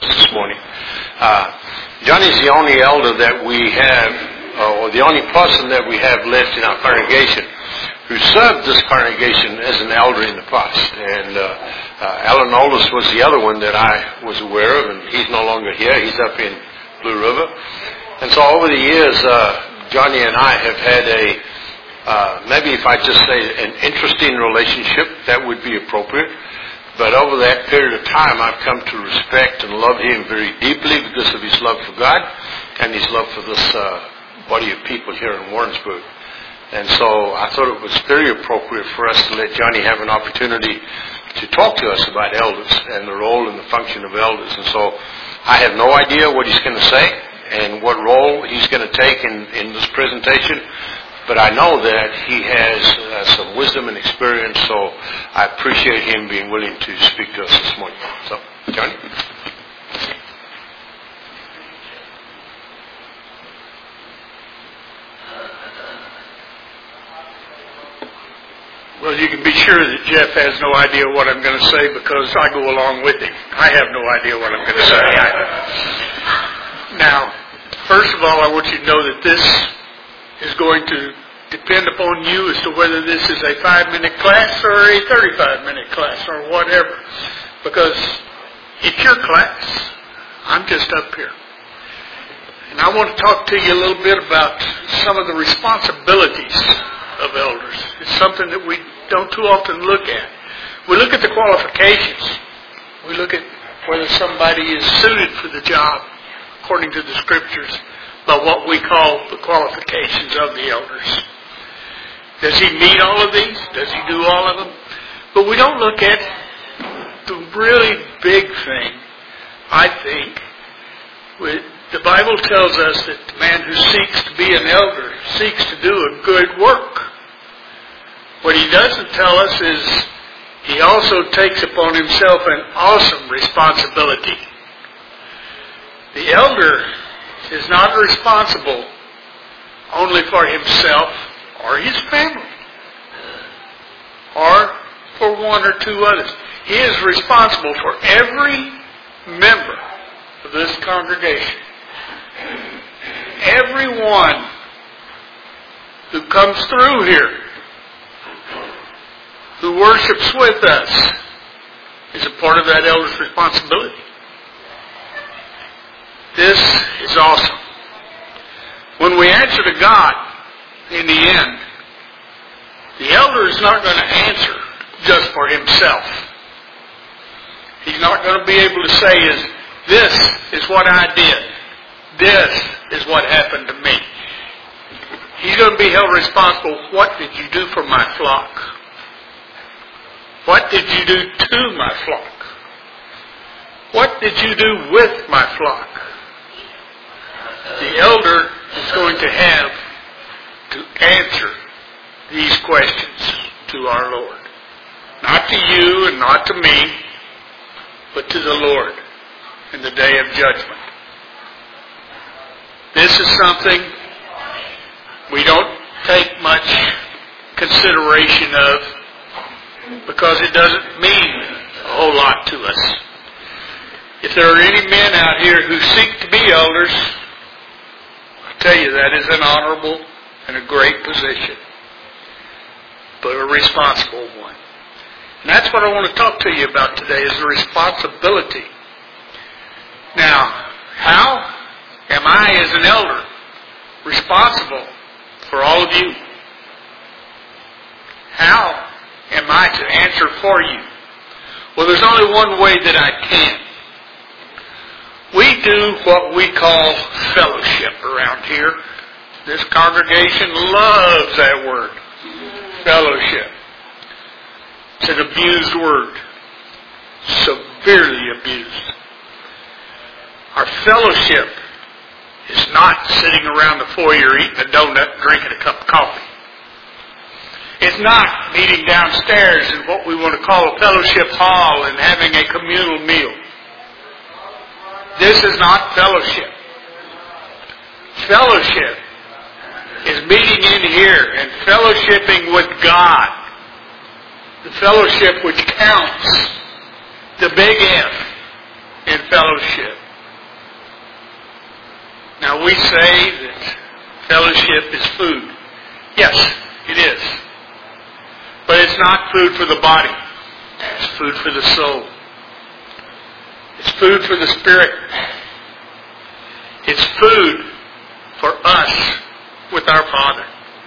this morning. Johnny's the only elder that we have, or the only person that we have left in our congregation who served this congregation as an elder in the past. And Alan Oldus was the other one that I was aware of, and he's no longer here. He's up in Blue River. And so over the years, Johnny and I have had maybe if I just say an interesting relationship, that would be appropriate. But over that period of time, I've come to respect and love him very deeply because of his love for God and his love for this body of people here in Warrensburg. And so I thought it was very appropriate for us to let Johnny have an opportunity to talk to us about elders and the role and the function of elders. And so I have no idea what he's going to say and what role he's going to take in this presentation. But I know that he has some wisdom and experience, so I appreciate him being willing to speak to us this morning. So, Johnny? Well, you can be sure that Jeff has no idea what I'm going to say because I go along with him. I have no idea what I'm going to say either. Now, first of all, I want you to know that this is going to depend upon you as to whether this is a 5-minute class or a 35-minute class or whatever. Because it's your class. I'm just up here. And I want to talk to you a little bit about some of the responsibilities of elders. It's something that we don't too often look at. We look at the qualifications. We look at whether somebody is suited for the job according to the scriptures by what we call the qualifications of the elders. Does he meet all of these? Does he do all of them? But we don't look at the really big thing, I think. The Bible tells us that the man who seeks to be an elder seeks to do a good work. What he doesn't tell us is he also takes upon himself an awesome responsibility. The elder is not responsible only for himself or his family or for one or two others. He is responsible for every member of this congregation. Everyone who comes through here, who worships with us, is a part of that elder's responsibility. This is awesome. When we answer to God, in the end, the elder is not going to answer just for himself. He's not going to be able to say, this is what I did. This is what happened to me. He's going to be held responsible. What did you do for my flock? What did you do to my flock? What did you do with my flock? The elder is going to have to answer these questions to our Lord. Not to you and not to me, but to the Lord in the day of judgment. This is something we don't take much consideration of because it doesn't mean a whole lot to us. If there are any men out here who seek to be elders, I tell you that is an honorable and a great position, but a responsible one. And that's what I want to talk to you about today, is the responsibility. Now, how am I as an elder responsible for all of you? How am I to answer for you? Well, there's only one way that I can. We do what we call fellowship around here. This congregation loves that word, fellowship. It's an abused word, severely abused. Our fellowship is not sitting around the foyer eating a donut and drinking a cup of coffee. It's not meeting downstairs in what we want to call a fellowship hall and having a communal meal. This is not fellowship. Fellowship is meeting in here and fellowshipping with God. The fellowship which counts, the big F, in fellowship. Now we say that fellowship is food. Yes, it is. But it's not food for the body. It's food for the soul. It's food for the spirit. It's food for us with our Father.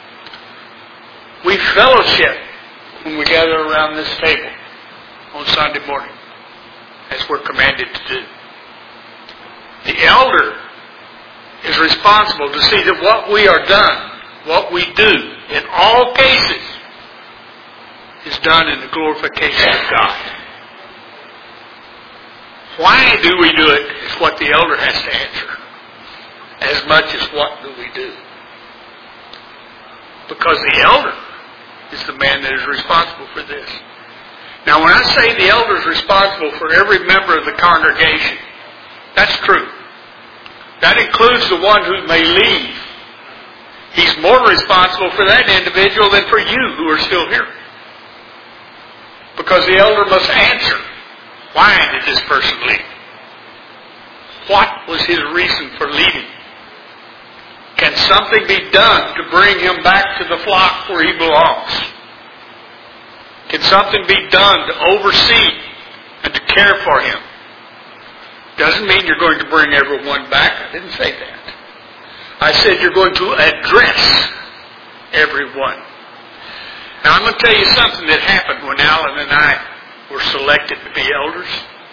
We fellowship when we gather around this table on Sunday morning, as we're commanded to do. The elder is responsible to see that what we are done, what we do, in all cases, is done in the glorification of God. Why do we do it is what the elder has to answer, as much as what do we do. Because the elder is the man that is responsible for this. Now when I say the elder is responsible for every member of the congregation, that's true. That includes the one who may leave. He's more responsible for that individual than for you who are still here. Because the elder must answer, why did this person leave? What was his reason for leaving? Can something be done to bring him back to the flock where he belongs? Can something be done to oversee and to care for him? Doesn't mean you're going to bring everyone back. I didn't say that. I said you're going to address everyone. Now I'm going to tell you something that happened when Alan and I were selected to be elders.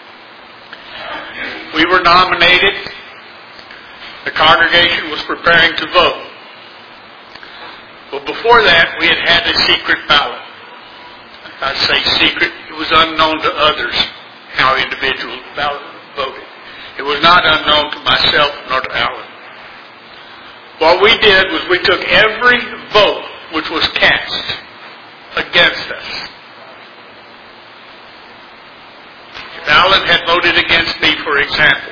We were nominated. The congregation was preparing to vote. Well, before that, we had had a secret ballot. I say secret. It was unknown to others how individuals voted. It was not unknown to myself nor to Alan. What we did was we took every vote which was cast against us. If Alan had voted against me, for example,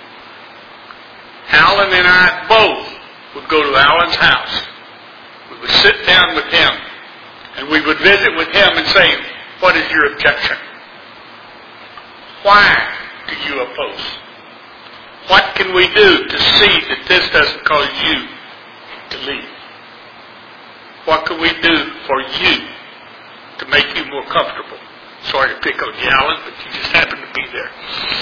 Alan and I both would go to Alan's house. We would sit down with him and we would visit with him and say, what is your objection? Why do you oppose? What can we do to see that this doesn't cause you to leave? What can we do for you to make you more comfortable? Sorry to pick on you, Alan, but you just happened to be there.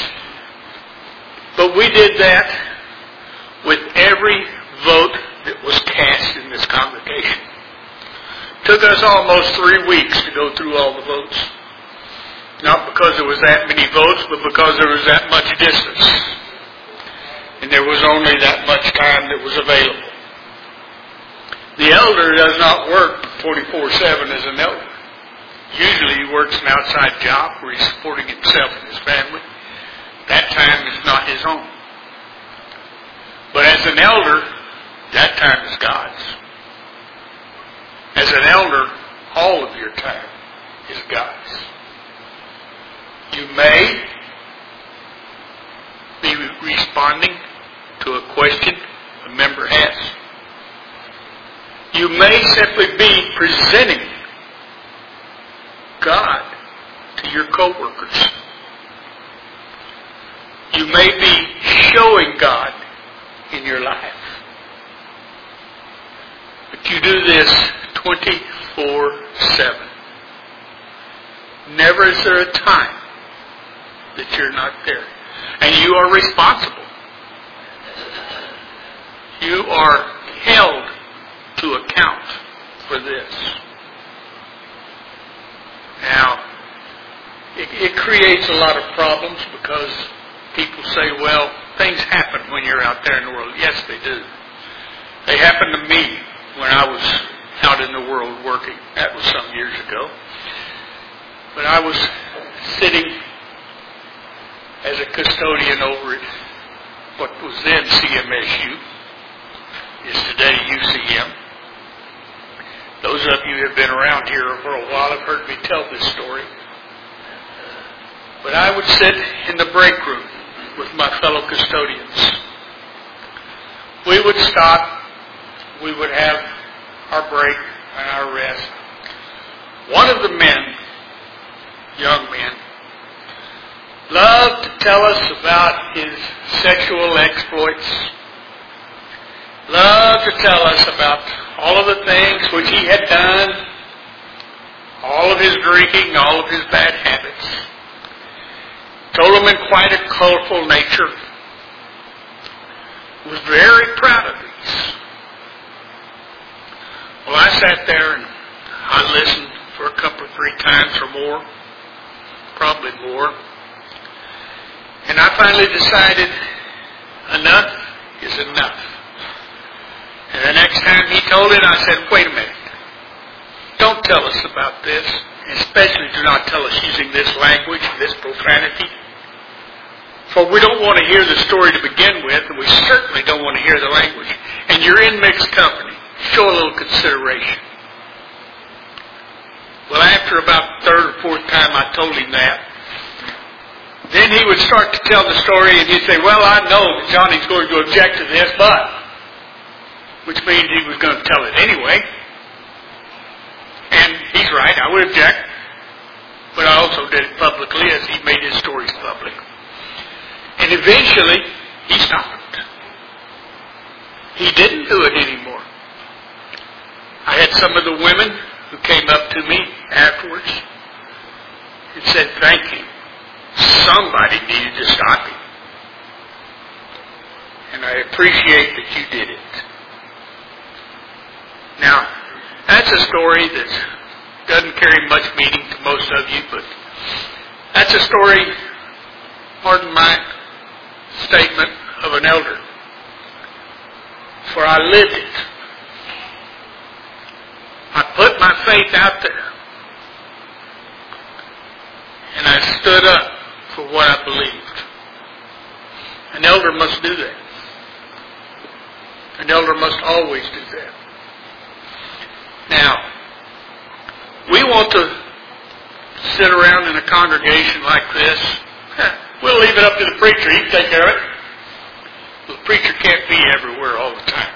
But we did that with every vote that was cast in this congregation. It took us almost 3 weeks to go through all the votes. Not because there was that many votes, but because there was that much distance. And there was only that much time that was available. The elder does not work 24/7 as an elder. Usually he works an outside job where he's supporting himself and his family. That time is not his own. But as an elder, that time is God's. As an elder, all of your time is God's. You may be responding to a question a member has. You may simply be presenting God to your co-workers. You may be showing God in your life. But you do this 24/7. Never is there a time that you're not there. And you are responsible. You are held to account for this. Now, it creates a lot of problems because people say, well, things happen when you're out there in the world. Yes, they do. They happened to me when I was out in the world working. That was some years ago. But I was sitting as a custodian over at what was then CMSU, is today UCM. Those of you who have been around here for a while have heard me tell this story. But I would sit in the break room with my fellow custodians. We would stop. We would have our break and our rest. One of the men, young men, loved to tell us about his sexual exploits, loved to tell us about all of the things which he had done, all of his drinking, all of his bad habits. Told them in quite a colorful nature. Was very proud of these. Well, I sat there and I listened for a couple or 3 times or more, probably more. And I finally decided enough is enough. And the next time he told it, I said, wait a minute. Don't tell us about this. Especially do not tell us using this language, this profanity. For we don't want to hear the story to begin with, and we certainly don't want to hear the language. And you're in mixed company. Show a little consideration. Well, after about the 3rd or 4th time I told him that, then he would start to tell the story, and he'd say, well, I know that Johnny's going to object to this, but, which means he was going to tell it anyway. And he's right, I would object, but I also did it publicly as he made his stories public. And eventually, he stopped. He didn't do it anymore. I had some of the women who came up to me afterwards and said, thank you. Somebody needed to stop him. And I appreciate that you did it. Now, that's a story that doesn't carry much meaning to most of you, but that's a story, pardon my statement, of an elder. For I lived it. I put my faith out there. And I stood up for what I believed. An elder must do that. An elder must always do that. Now, we want to sit around in a congregation like this. We'll leave it up to the preacher. He can take care of it. The preacher can't be everywhere all the time.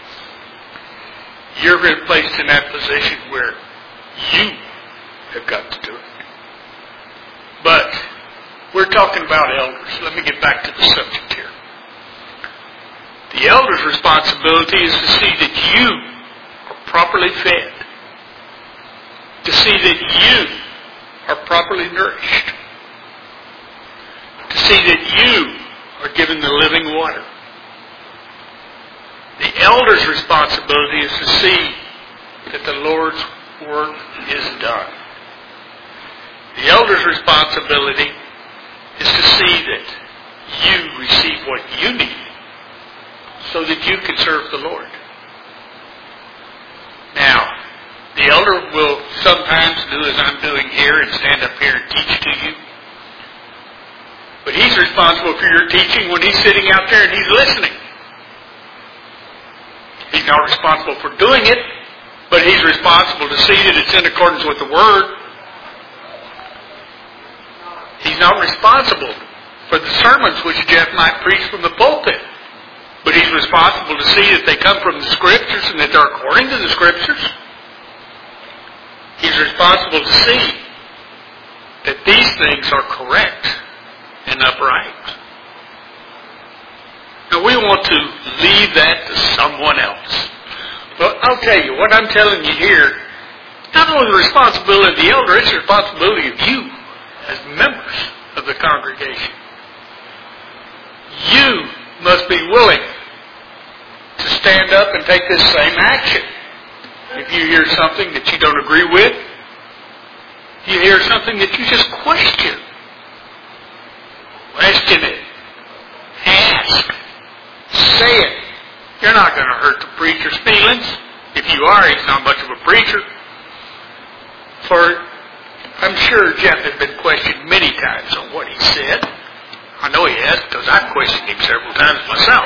You're placed in that position where you have got to do it. But we're talking about elders. Let me get back to the subject here. The elder's responsibility is to see that you are properly fed. To see that you are properly nourished. To see that you are given the living water. The elder's responsibility is to see that the Lord's work is done. The elder's responsibility is to see that you receive what you need so that you can serve the Lord. Now, the elder will sometimes do as I'm doing here and stand up here and teach to you. But he's responsible for your teaching when he's sitting out there and he's listening. He's not responsible for doing it, but he's responsible to see that it's in accordance with the Word. He's not responsible for the sermons which Jeff might preach from the pulpit, but he's responsible to see that they come from the Scriptures and that they're according to the Scriptures. He's responsible to see that these things are correct and upright. Now we want to leave that to someone else. But I'll tell you, what I'm telling you here, not only the responsibility of the elder, it's the responsibility of you as members of the congregation. You must be willing to stand up and take this same action. If you hear something that you don't agree with, you hear something that you just question it. Ask. Say it. You're not going to hurt the preacher's feelings. If you are, he's not much of a preacher. For I'm sure Jeff has been questioned many times on what he said. I know he has because I've questioned him several times myself.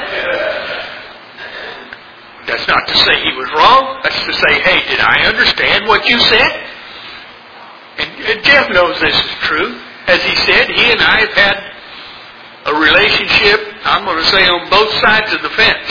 That's not to say he was wrong. That's to say, hey, did I understand what you said? And Jeff knows this is true. As he said, he and I have had a relationship, I'm going to say, on both sides of the fence.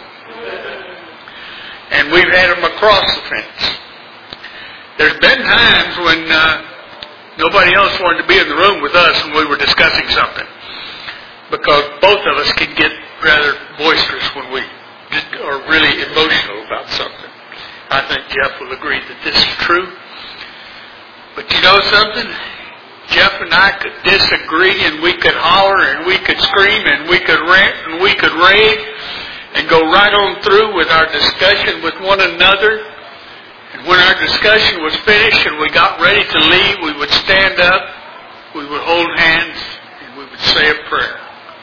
And we've had them across the fence. There's been times when Nobody else wanted to be in the room with us when we were discussing something, because both of us can get rather boisterous when we are really emotional about something. I think Jeff will agree that this is true. But you know something? Jeff and I could disagree, and we could holler, and we could scream, and we could rant, and we could rage, and go right on through with our discussion with one another. And when our discussion was finished and we got ready to leave, we would stand up, we would hold hands, and we would say a prayer.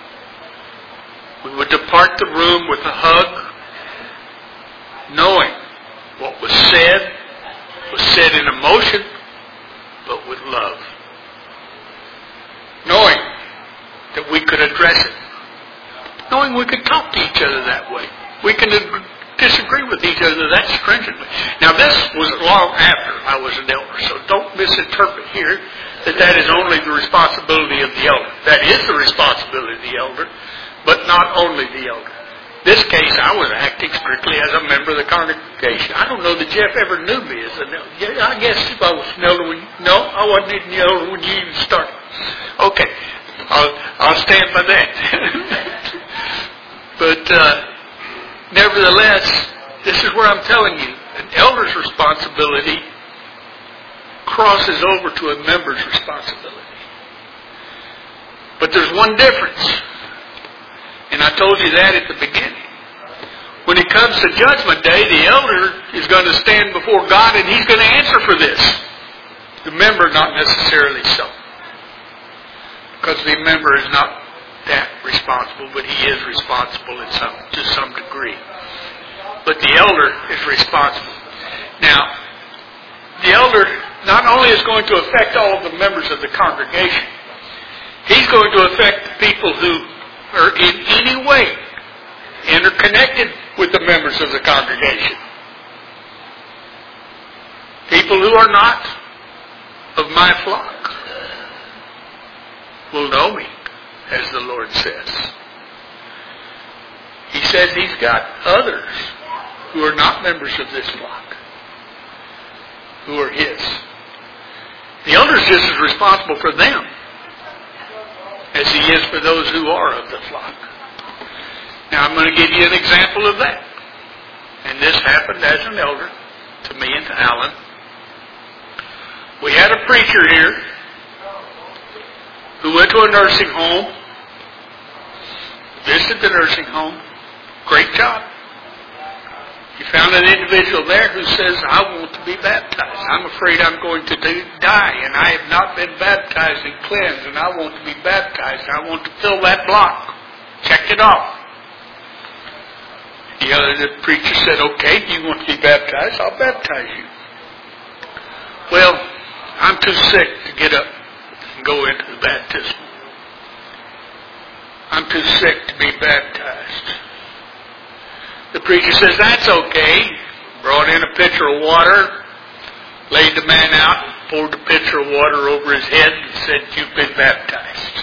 We would depart the room with a hug, knowing what was said in emotion, but with love. Knowing that we could address it. Knowing we could talk to each other that way. We can disagree with each other that stringently. Now this was long after I was an elder, so don't misinterpret here that is only the responsibility of the elder. That is the responsibility of the elder, but not only the elder. This case, I was acting strictly as a member of the congregation. I don't know that Jeff ever knew me as an elder. Yeah, I guess if I was an elder when... No, I wasn't even an elder when you even started. Okay, I'll stand by that. But nevertheless, this is where I'm telling you, an elder's responsibility crosses over to a member's responsibility. But there's one difference. And I told you that at the beginning. When it comes to Judgment Day, the elder is going to stand before God and he's going to answer for this. The member not necessarily so. Because the member is not that responsible, but he is responsible to some degree. But the elder is responsible. Now, the elder not only is going to affect all of the members of the congregation, he's going to affect the people who are in any way interconnected with the members of the congregation. People who are not of my flock will know me, as the Lord says. He says he's got others who are not members of this flock, who are his. The elder's just as responsible for them as he is for those who are of the flock. Now I'm going to give you an example of that. And this happened as an elder to me and to Alan. We had a preacher here who went to a nursing home, visited the nursing home. Great job. He found an individual there who says, I want to be baptized. I'm afraid I'm going to die, and I have not been baptized and cleansed, and I want to be baptized. I want to fill that block. Checked it off. The preacher said, okay, you want to be baptized, I'll baptize you. Well, I'm too sick to get up and go into the baptism. I'm too sick to be baptized. The preacher says, that's okay. Brought in a pitcher of water, laid the man out, poured the pitcher of water over his head and said, you've been baptized.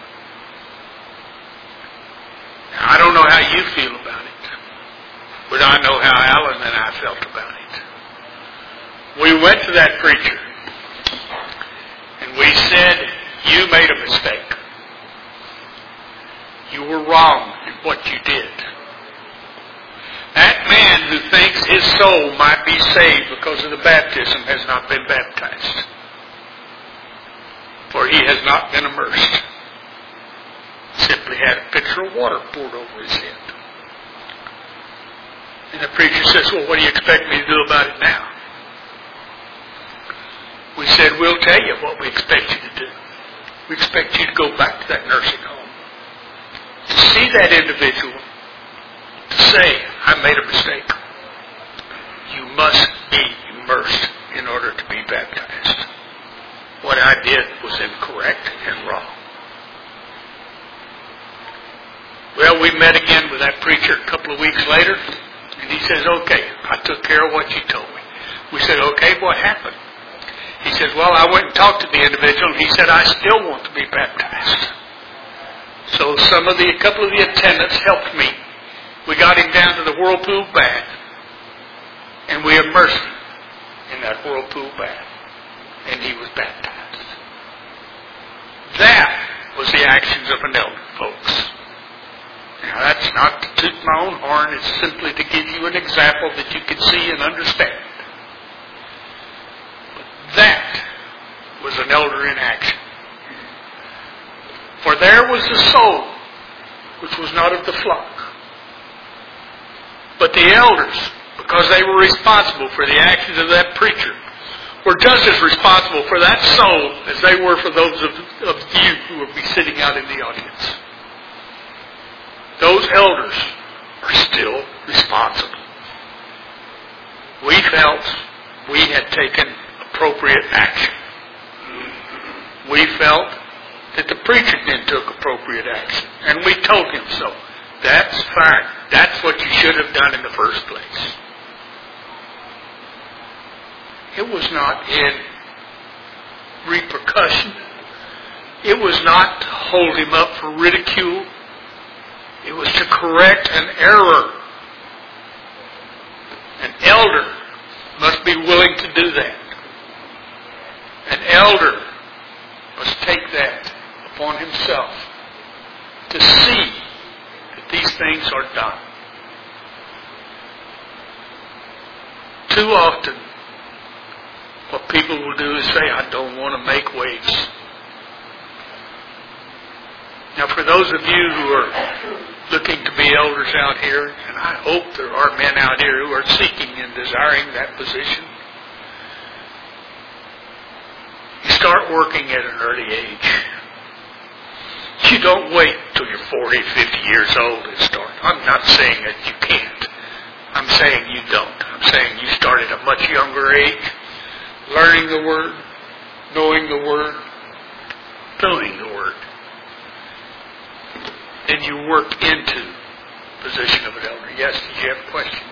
Now, I don't know how you feel about it, but I know how Alan and I felt about it. We went to that preacher and we said, you made a mistake. You were wrong in what you did. That man who thinks his soul might be saved because of the baptism has not been baptized. For he has not been immersed. Simply had a pitcher of water poured over his head. And the preacher says, well, what do you expect me to do about it now? We said, we'll tell you what we expect you to do. We expect you to go back to that nursing home. To see that individual. To say, I made a mistake. You must be immersed in order to be baptized. What I did was incorrect and wrong. Well, we met again with that preacher a couple of weeks later, and he says, okay, I took care of what you told me. We said, okay, what happened? He says, well, I went and talked to the individual, and he said, I still want to be baptized. So a couple of the attendants helped me. We got him down to the whirlpool bath, and we immersed him in that whirlpool bath, and he was baptized. That was the actions of an elder, folks. Now, that's not to toot my own horn. It's simply to give you an example that you can see and understand. But that was an elder in action. For there was the soul, which was not of the flock. But the elders, because they were responsible for the actions of that preacher, were just as responsible for that soul as they were for those of you who will be sitting out in the audience. Those elders are still responsible. We felt we had taken appropriate action. We felt that the preacher then took appropriate action. And we told him so. That's fine. That's what you should have done in the first place. It was not in repercussion. It was not to hold him up for ridicule. It was to correct an error. An elder must be willing to do that. An elder must take that upon himself to see that these things are done. Too often, what people will do is say, I don't want to make waves. Now, for those of you who are looking to be elders out here, and I hope there are men out here who are seeking and desiring that position, you start working at an early age. You don't wait till you're 40, 50 years old and start. I'm not saying that you can't. I'm saying you don't. I'm saying you start at a much younger age, learning the Word, knowing the Word, doing the Word. Then you work into the position of an elder. Yes, did you have a question?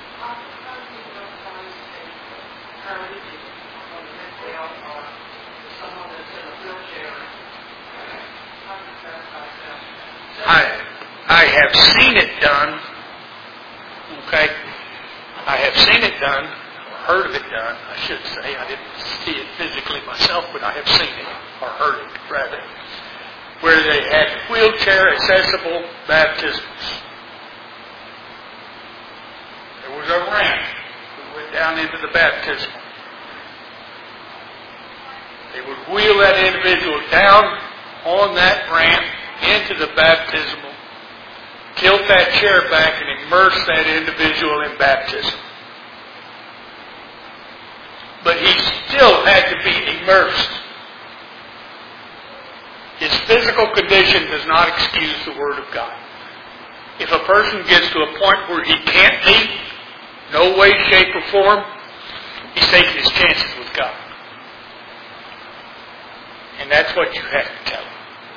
I have seen it done. Okay? I have seen it done, or heard of it done, I should say. I didn't see it physically myself, but I have seen it, or heard it, rather, where they had wheelchair-accessible baptisms. There was a ramp that went down into the baptismal. They would wheel that individual down on that ramp into the baptismal, tilt that chair back, and immerse that individual in baptism. But he still had to be immersed. His physical condition does not excuse the Word of God. If a person gets to a point where he can't be, no way, shape, or form, he's taking his chances with God. And that's what you have to tell him.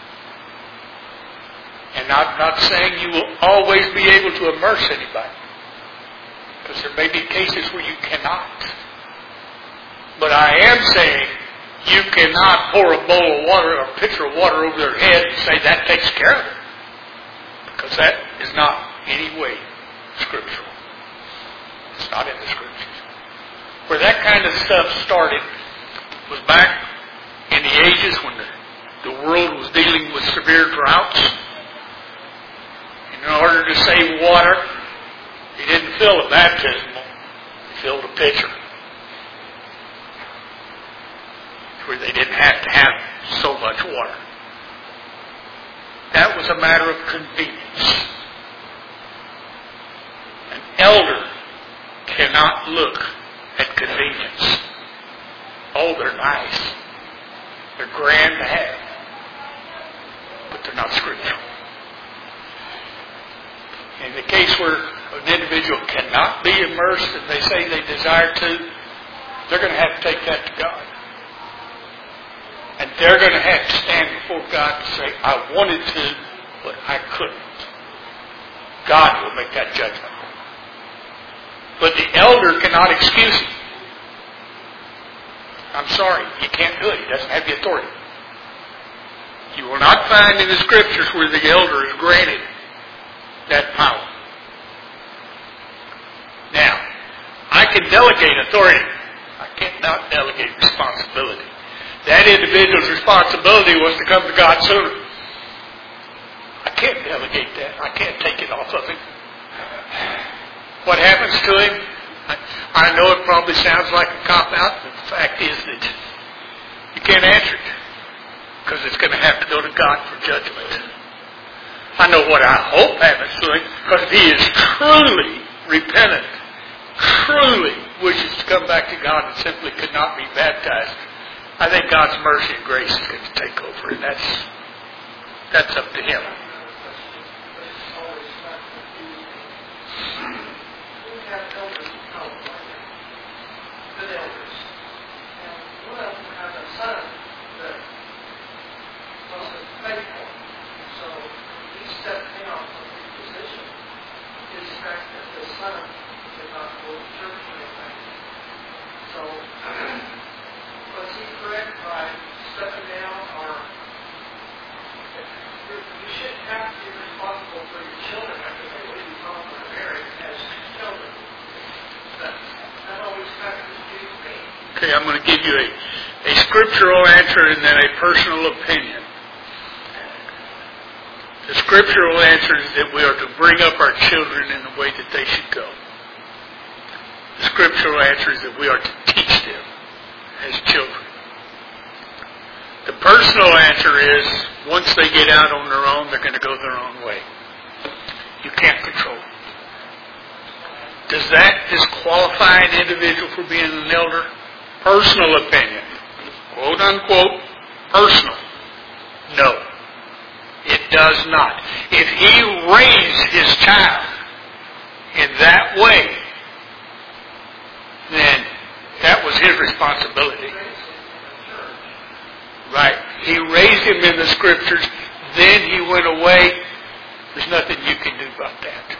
And I'm not saying you will always be able to immerse anybody, because there may be cases where you cannot. But I am saying you cannot pour a bowl of water or a pitcher of water over their head and say that takes care of it, because that is not any way scriptural. It's not in the Scriptures. Where that kind of stuff started was back in the ages when the world was dealing with severe droughts. In order to save water, he didn't fill a baptismal, he filled a pitcher, where they didn't have to have so much water. That was a matter of convenience. An elder cannot look at convenience. Oh, they're nice. They're grand to have. But they're not scriptural. In the case where an individual cannot be immersed and they say they desire to, they're going to have to take that to God. And they're going to have to stand before God and say, I wanted to, but I couldn't. God will make that judgment. But the elder cannot excuse him. I'm sorry, he can't do it. He doesn't have the authority. You will not find in the Scriptures where the elder is granted that power. Now, I can delegate authority. I cannot delegate responsibility. that individual's responsibility was to come to God sooner. I can't delegate that. I can't take it off of him. What happens to him? I know it probably sounds like a cop-out, but the fact is that you can't answer it because it's going to have to go to God for judgment. I know what I hope happens to him, because if he is truly repentant, truly wishes to come back to God and simply could not be baptized, I think God's mercy and grace is going to take over, and that's up to him. Good elders. And one of them has a son that wasn't faithful. So he stepped down from his position. His fact that the son did not go to church or anything. So was he correct by stepping down, or you shouldn't have to be responsible for your children after they leave you home or married as children. That always factors me. Okay, I'm going to give you a scriptural answer and then a personal opinion. The scriptural answer is that we are to bring up our children in the way that they should go. The scriptural answer is that we are to teach them as children. The personal answer is, once they get out on their own, they're going to go their own way. You can't control them. Does that disqualify an individual for being an elder? Personal opinion. Quote unquote, personal. No. It does not. If he raised his child in that way, then that was his responsibility. Right. He raised him in the scriptures, then he went away. There's nothing you can do about that.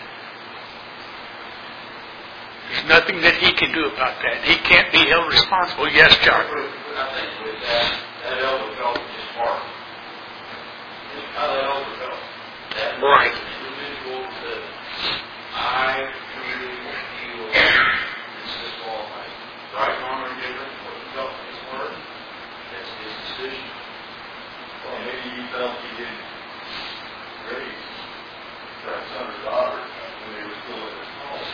There's nothing that he can do about that. He can't be held responsible. Yes, John? I think with that elder felt his heart. How that elder felt. That right. Individual that I truly feel this is all right. Right, wrong, or different, what he felt in his heart, that's his decision. Well, maybe he felt he did raise that son or daughter when they were still in his home.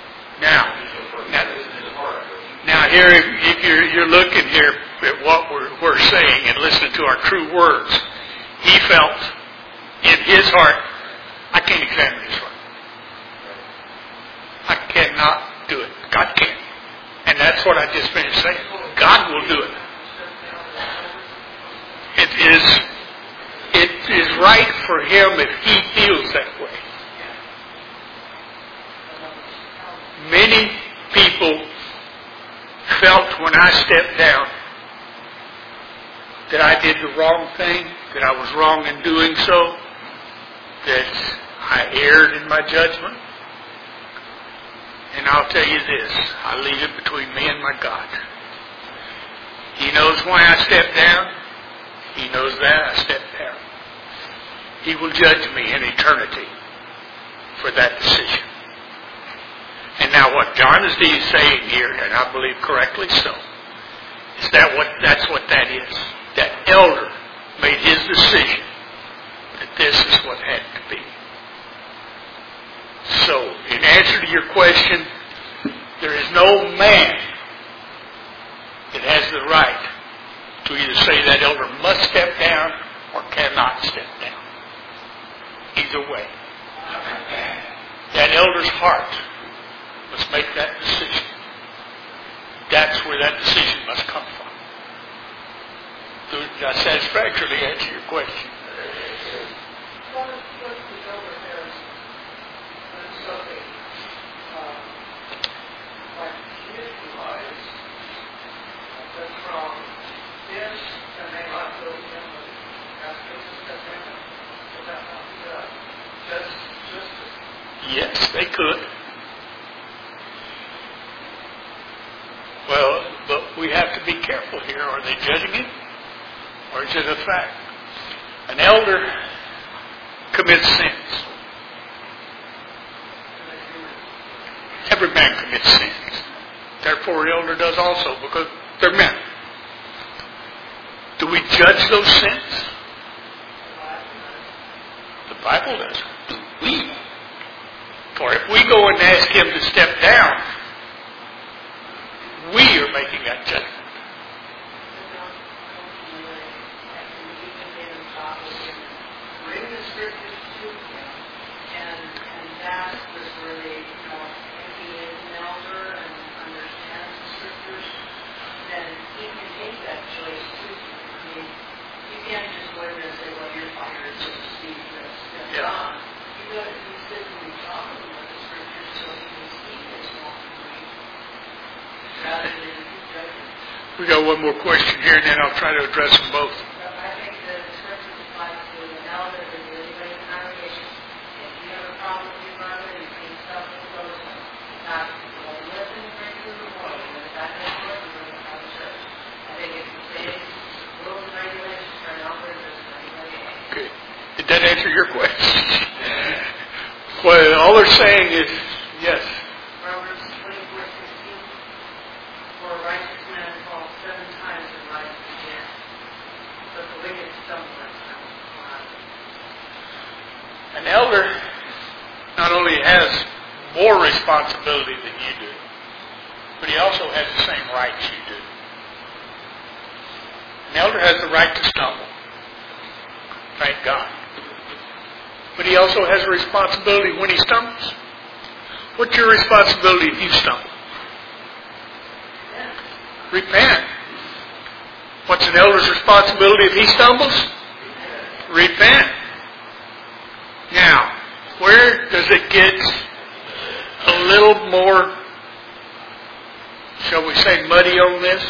Now here, if you're looking here at what we're saying and listening to our true words, he felt in his heart, I can't examine his heart. I cannot do it. God can. And that's what I just finished saying. God will do it. It is right for him if he feels that way. Many people felt when I stepped down that I did the wrong thing, that I was wrong in doing so, that I erred in my judgment. And I'll tell you this, I leave it between me and my God. He knows why I stepped down. He knows that I stepped down. He will judge me in eternity for that decision. And now what John is saying here, and I believe correctly so, is that's what that is. That elder made his decision that this is what had to be. So, in answer to your question, there is no man that has the right to either say that elder must step down or cannot step down. Either way. That elder's heart must make that decision. That's where that decision must come from. Did I satisfactorily answer your question? What if the elder has done something like community-wise that's wrong? Yes, and they not go to him and ask him to step down? Would that not be justice? Yes, they could. Well, but we have to be careful here. Are they judging it? Or is it a fact? An elder commits sins. Every man commits sins. Therefore, the elder does also, because they're men. Do we judge those sins? The Bible does. Do we? For if we go and ask him to step down, we are making that judgment. Bring the scriptures to him, and that was really, if he is an elder and understands the scriptures, then he can take that choice too. I mean, you can't just go in there and say, well, you're fired, so to speak, that's on. You got to be sitting and talking about the scriptures so he can see his walk and read, rather than judging. We got one more question here, and then I'll try to address them both. I think the scriptures apply to an elder or anybody in the congregation. If you have a problem with your brother, you can stop and go to him. Not, well, listen, bring to the Lord. And if that doesn't work, you're going to have a church. I think it's the same rules and regulations for an elder as for anybody else. Okay. Did that answer your question? Well, all they're saying is, yes. Proverbs 24:16. For a righteous man falls 7 times and rises again, but the wicked stumble and fall. An elder not only has more responsibility than you do, but he also has the same rights you do. An elder has the right to stumble. Thank God. But he also has a responsibility when he stumbles. What's your responsibility if you stumble? Repent. What's an elder's responsibility if he stumbles? Repent. Now, where does it get a little more, shall we say, muddy on this?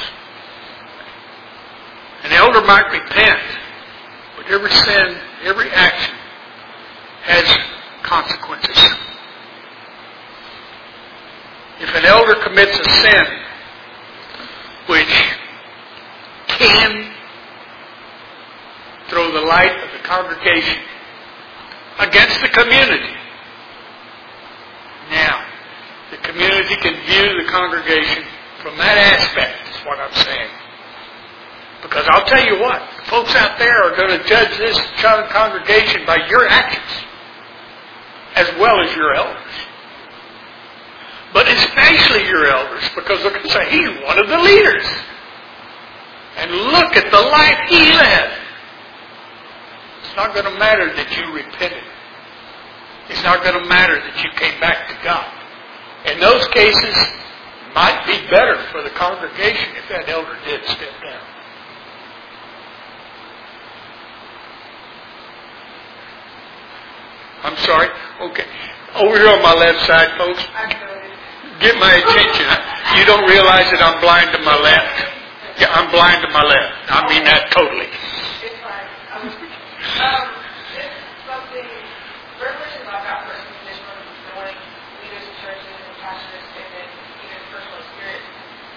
An elder might repent, but every sin, every action has consequences. If an elder commits a sin which can throw the light of the congregation against the community, now the community can view the congregation from that aspect, is what I'm saying. Because I'll tell you what, folks out there are going to judge this congregation by your actions as well as your elders. But especially your elders, because they're going to say, he's one of the leaders. And look at the life he led. It's not going to matter that you repented. It's not going to matter that you came back to God. In those cases, it might be better for the congregation if that elder did step down. I'm sorry? Okay. Over here on my left side, folks, get my attention. You don't realize that I'm blind to my left? Yeah, I'm blind to my left. I mean that totally. It's fine. It's something, revelation about God first condition of knowing leaders in churches and pastors and then even personal experience.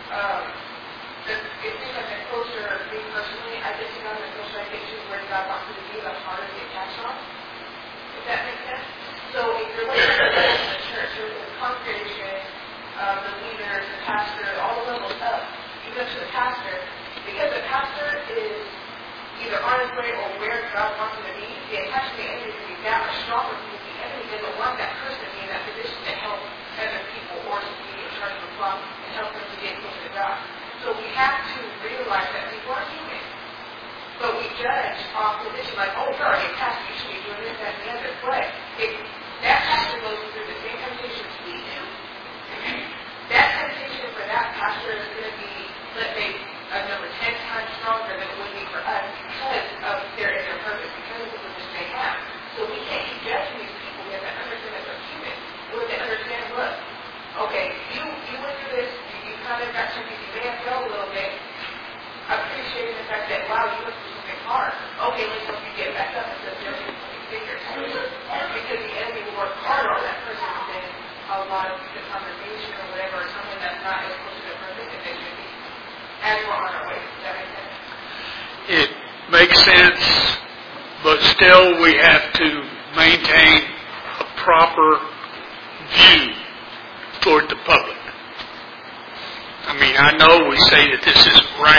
It seems like a culture, me personally, I get to know the culture I get to where God wants me to be, that's harder to get catched on. If that makes sense? So if you're looking at the church, or the congregation, the leaders, the pastor, all the levels up, you go to the pastor, because the pastor is either on his way or where God wants him to be, the attachment to the enemy can be that much stronger because the enemy doesn't want that person to be in that position to help other people or to be in charge of the flock and help them to get closer to God. So we have to realize that people are human. But we judge off position like, oh, you're already a pastor, you should be doing this, that, and the other. But if that pastor goes through the same temptations we do, that temptation for that pastor is going to be, let's say, a number 10 times stronger than it would be for us because of their inner purpose, because of the position they have. So we can't keep judging these people. We have to understand that they're human. We have to understand, look, okay, you went through this, you kind of got something, you may have felt a little bit, appreciating the fact that, wow, you went through something hard. Okay, let's help you get back up because there's something bigger. Because the enemy will work harder on that person than a lot of the congregation or whatever, or someone that's not as close to their purpose as they should be. As we're on our way. Does that make sense? It makes sense, but still we have to maintain a proper view toward the public. I mean, I know we say that this isn't right, that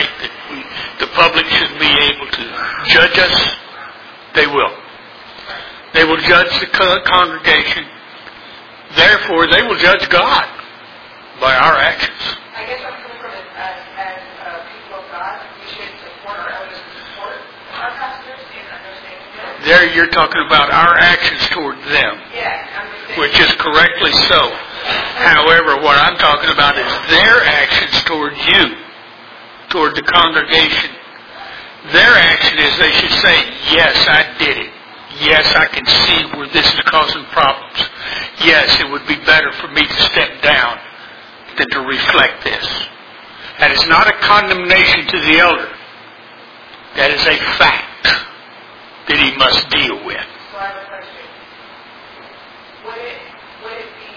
The public should be able to judge us. They will. They will judge the congregation. Therefore, they will judge God by our actions. I guess I'm coming from it as people of God. We should support our elders and support our pastors in understanding them. There you're talking about our actions toward them, Yeah, I'm just saying. which is correctly so. However, what I'm talking about is their actions toward you, toward the congregation. Their action is they should say, yes, I did it. Yes, I can see where this is causing problems. Yes, it would be better for me to step down than to reflect this. That is not a condemnation to the elder. That is a fact that he must deal with. So I have a question. Would it be,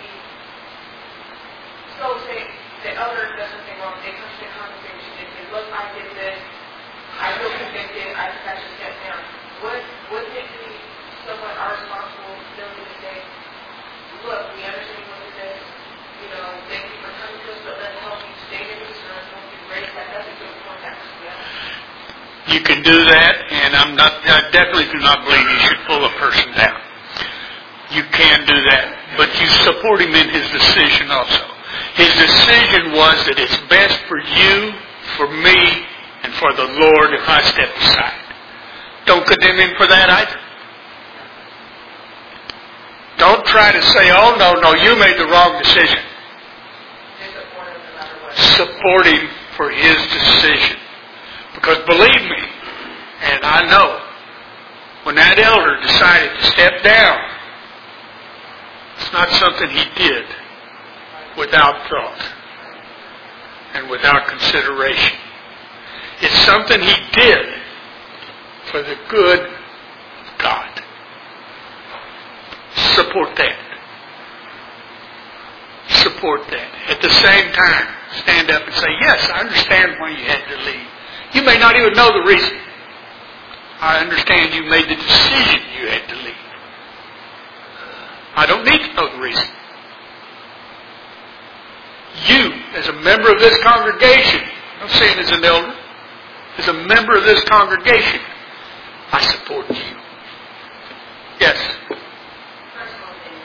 so say the elder does something wrong, they come to the congregation and say, look, I did this, I feel convicted, I think I should step down. Wouldn't it be somewhat our responsibility to say, look, we understand what it is, thank you for coming to us, but let's help you stay in this, or let's help you raise that, that's a good point, You can do that, and I definitely do not believe you should pull a person down. You can do that, but you support him in his decision also. His decision was that it's best for you, for me, and for the Lord if I step aside. Don't condemn him for that either. Don't try to say, oh, no, you made the wrong decision. Support him for his decision. Because believe me, and I know, when that elder decided to step down, it's not something he did without thought and without consideration. It's something he did for the good of God. Support that. Support that. At the same time, stand up and say, yes, I understand why you had to leave. You may not even know the reason. I understand you made the decision you had to leave. I don't need to know the reason. You, as a member of this congregation, I'm saying as an elder, as a member of this congregation, I support you. Yes? Personal opinion.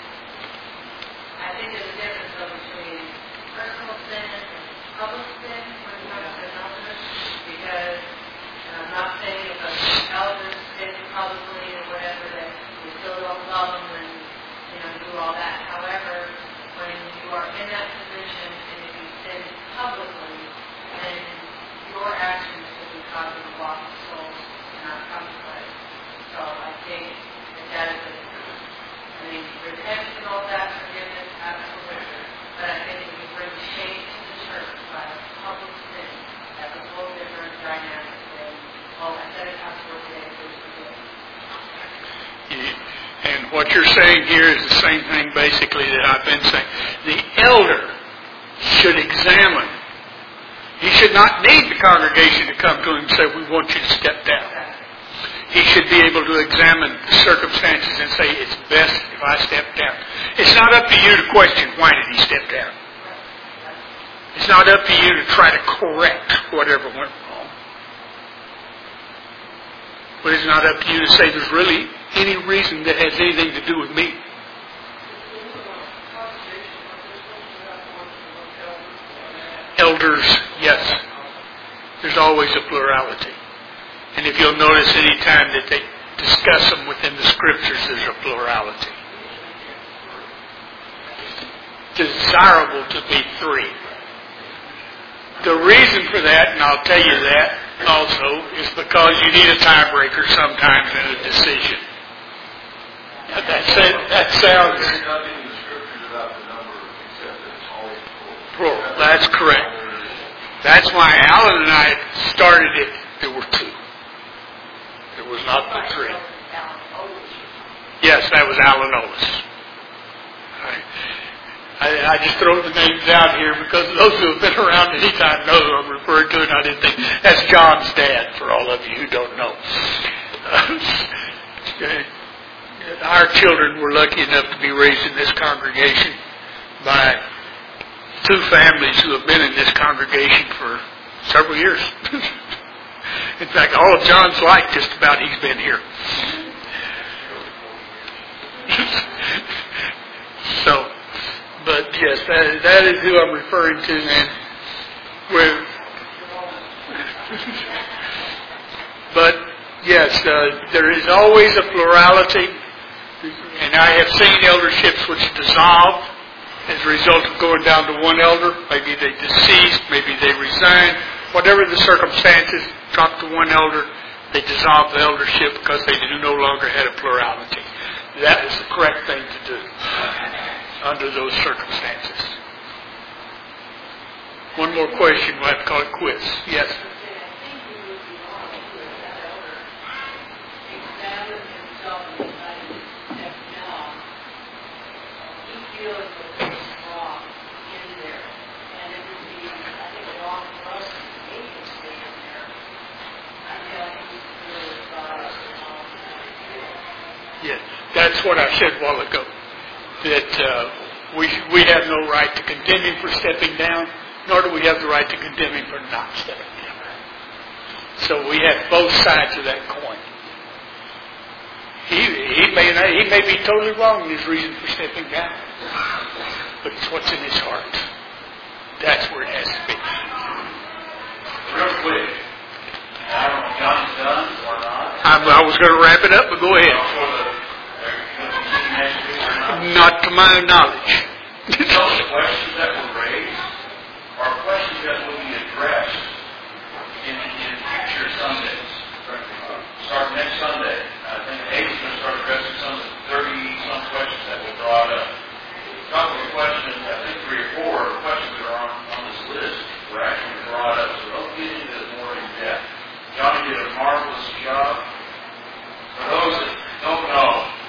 I think there's a difference between personal sin and public sin when it comes to elders, because I'm not saying if an elder sins publicly or whatever that we still don't love them and do all that. However, when you are in that position and if you sin publicly, then your actions will be causing a loss of souls and not consequence. So I think that is a difference. Repentance and all that, forgiveness, absolutely. But I think if you bring shame to the church by a public sin, that's a whole different dynamic than, I said it after today, please forgive. And what you're saying here is the same thing basically that I've been saying. The elder should examine. He should not need the congregation to come to him and say, we want you to step down. He should be able to examine the circumstances and say, it's best if I step down. It's not up to you to question, why did he step down? It's not up to you to try to correct whatever went wrong. But it's not up to you to say there's really any reason that has anything to do with me. Elders, yes. There's always a plurality. And if you'll notice any time that they discuss them within the scriptures, there's a plurality. Desirable to be three. The reason for that, and I'll tell you that also, is because you need a tiebreaker sometimes in a decision. That sounds... There's nothing in the scriptures about the number except that it's always plural. That's correct. That's why Alan and I started it. There were two. It was not the three. Yes, that was Alan Olis. I just throw the names out here because those who have been around any time know who I'm referring to, and I didn't think that's John's dad. For all of you who don't know, our children were lucky enough to be raised in this congregation by two families who have been in this congregation for several years. In fact, all of John's life, just about, he's been here. So, but yes, that is who I'm referring to. And with, but yes, there is always a plurality, and I have seen elderships which dissolve as a result of going down to one elder. Maybe they deceased, maybe they resigned, whatever the circumstances, dropped to one elder, they dissolved the eldership because they no longer had a plurality. That is the correct thing to do under those circumstances. One more question, we'll have to call it quits. Yes? Yes, that's what I said a while ago, that we have no right to condemn him for stepping down, nor do we have the right to condemn him for not stepping down. So we have both sides of that coin. He may be totally wrong in his reason for stepping down, but it's what's in his heart. That's where it has to be. Real quick, I don't know if John's done or not. I was going to wrap it up, but go ahead. Not to my knowledge. So the questions that were raised are questions that will be addressed in future Sundays. Starting next Sunday, I think David's going to start addressing some of the 30-some questions that were brought up. A couple of questions, I think 3 or 4 questions that are on this list were actually brought up, so don't get into it more in depth. Johnny did a marvelous job. For those that don't know,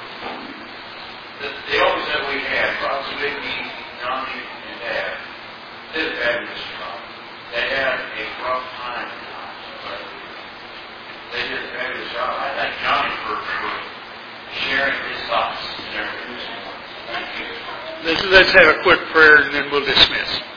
the elders that we had, Rob Zwicky, Johnny, and Dad, did a fabulous job. They had a rough time at times, but they did a fabulous job. I thank Johnny for sharing his thoughts and their producing ones. Thank you. Let's have a quick prayer and then we'll dismiss.